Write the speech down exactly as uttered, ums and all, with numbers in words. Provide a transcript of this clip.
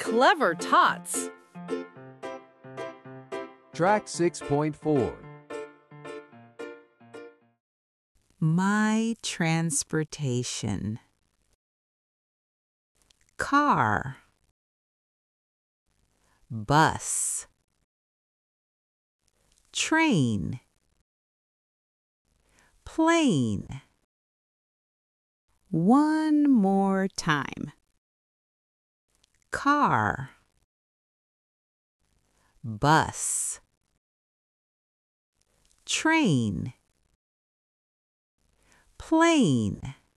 clever tots. Track six point four. My transportation. Car. Bus. Train. Plane. One more time. Car. Bus. Train. Plane.